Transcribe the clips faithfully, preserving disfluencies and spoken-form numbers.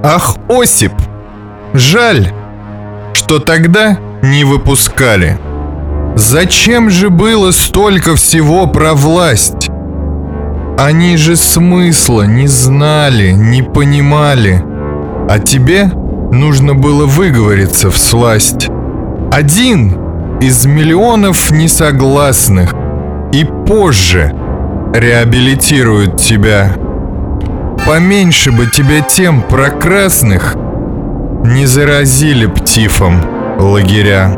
Ах, Осип, жаль, что тогда не выпускали. Зачем же было столько всего про власть? Они же смысла не знали, не понимали. А тебе нужно было выговориться всласть. Один из миллионов несогласных, и позже реабилитируют тебя. Поменьше бы тебя тем про красных не заразили б тифом лагеря.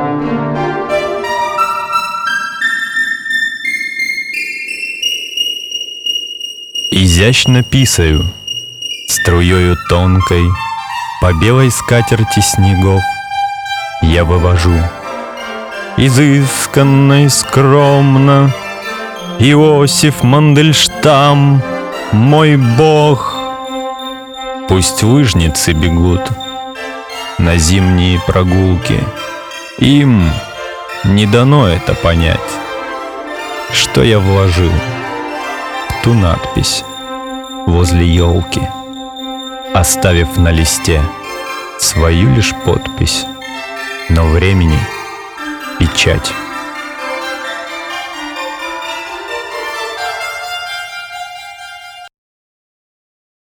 Изящно писаю, струёю тонкой по белой скатерти снегов я вывожу. Изысканно и скромно Иосиф Мандельштам, мой бог. Пусть лыжницы бегут на зимние прогулки, им не дано это понять, что я вложил в ту надпись возле елки, оставив на листе свою лишь подпись, но времени печать.